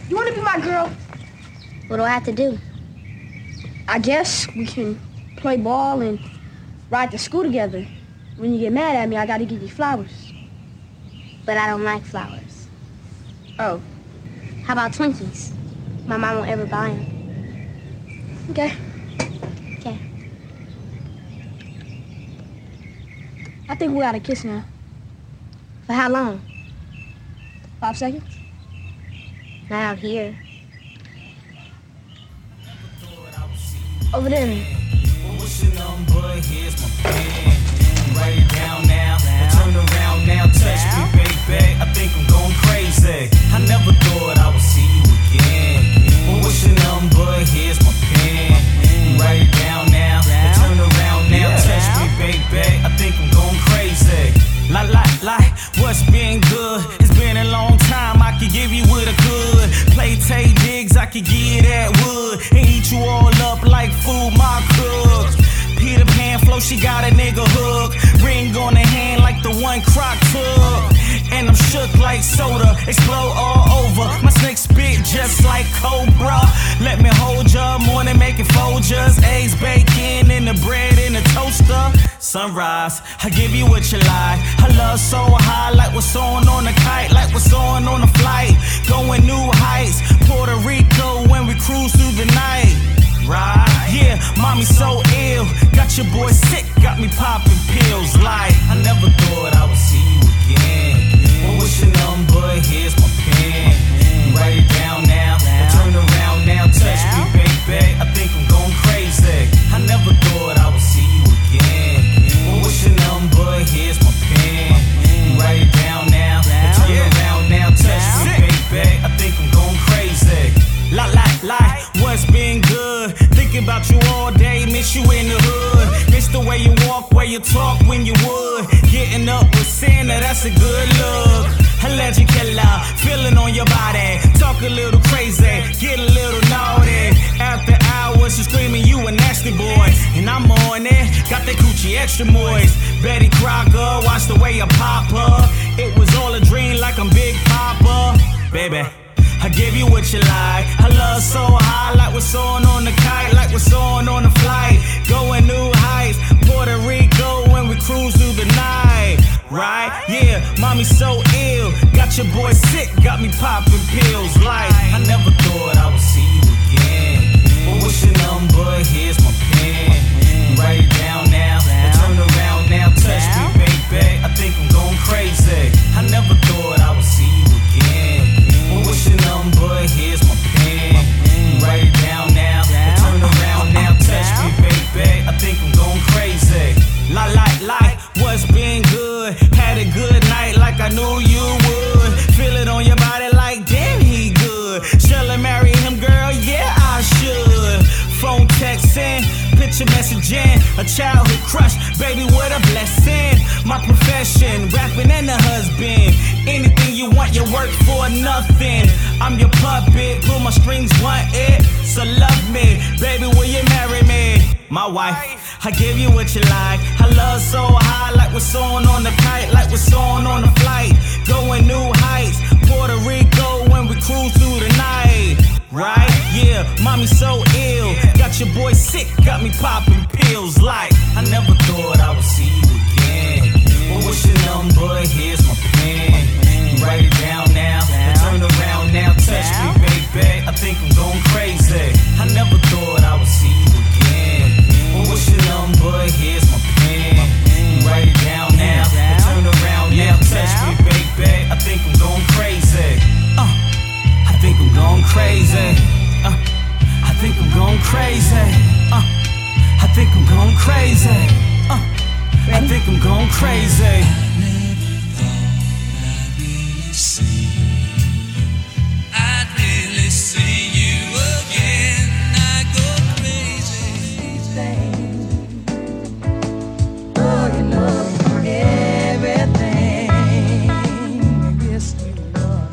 You want to be my girl? What do I have to do? I guess we can play ball and ride to school together. When you get mad at me, I gotta give you flowers. But I don't like flowers. Oh. How about Twinkies? My mom won't ever buy them. Okay. Okay. I think we gotta kiss now. For how long? 5 seconds? Not out here. Over there. What's your number? Here's my pen. Write it down now. Turn around now. Touch me, baby. I think I'm going crazy. I never thought I would see you again. What's your number? Here's my pen. Write it down now. Turn around now. Touch me, baby. I think I'm going crazy. Like, what's been good? It's been a long time. I could give you what I could. Play Tay Diggs, I could give you that wood. And eat you all up like food my cooks. Peter Pan flow, she got a nigga hook. Ring on the hand like the one Croc took. And I'm shook like soda, explode all over. My snake spit just like Cobra. Let me hold ya, morning making Folgers. Eggs, bacon, and the bread in the toaster. Sunrise, I give you what you like. I love so high, like what's on the kite, like what's on the flight. Going new heights, Puerto Rico when we cruise through the night. Right, yeah, mommy so ill. Got your boy sick, got me popping pills like I never thought I would see you again. What's your number? Here's my pen. Write it down now. Turn around now. Touch me, baby. I think I'm going crazy. I never thought I would see you again. What's your number? Here's my pen. Write it down now. Turn around now. Touch me, baby. I think I'm going crazy. Like, what's been good? Thinking about you all day, miss you in the hood. Miss the way you walk, way you talk when you would. Getting up with Santa, that's a good look. Alleged killer, feeling on your body. Talk a little crazy, get a little naughty. After hours, you screaming you a nasty boy. And I'm on it, got that coochie extra moist. Betty Crocker, watch the way I pop her. It was all a dream like I'm Big Papa. Baby, I give you what you like. I love so high, like what's on the kite, like what's on the flight. Going new heights, Puerto Rico when we cruise through the night. Right? Yeah, mommy so ill. Got your boy sick, got me popping pills like I never thought I would see you again. What's your number? Here's my pen. Write it down now. Turn around now. Touch me, baby. I think I'm going crazy. I never thought I would see you again. What's your number? Here's my pen. Write it down now. Turn around now. Touch me, baby. I think I'm going crazy. Like, what's been good? Had a good night like I knew you would. Feel it on your body like damn he good. Shall I marry him, girl? Yeah, I should. Phone texting, picture messaging, a childhood crush, baby, what a blessing. My profession, rapping and a husband. Anything you want, you work for nothing. I'm your puppet, pull my strings, want it. So love me, baby, will you marry me? My wife, I give you what you like. I love so high, like what's on the kite, like what's on the flight. Going new heights, Puerto Rico when we cruise through the night. Right? Yeah, mommy so ill. Got your boy sick, got me popping pills like I never thought I would see you again. What's your number? Here's my pen. Write it down now. Turn around now. Touch me, baby. I think I'm going crazy. I never thought I would see you again. What's your number? Here's my pen. Write it down now. Turn around now. Touch me, baby. I think I'm going crazy. I think I'm going crazy. I think I'm going crazy. I think I'm going crazy. I think I'm going crazy. I'd really see you again. I go crazy. Oh, you know everything. Yes, you know.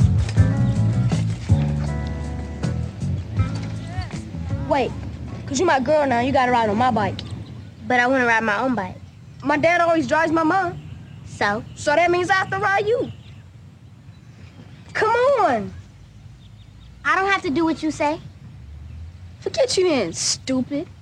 Wait, cause you my girl now, you gotta ride on my bike. But I want to ride my own bike. My dad always drives my mom. So So that means I have to ride you. Come on. I don't have to do what you say. Forget you then, stupid.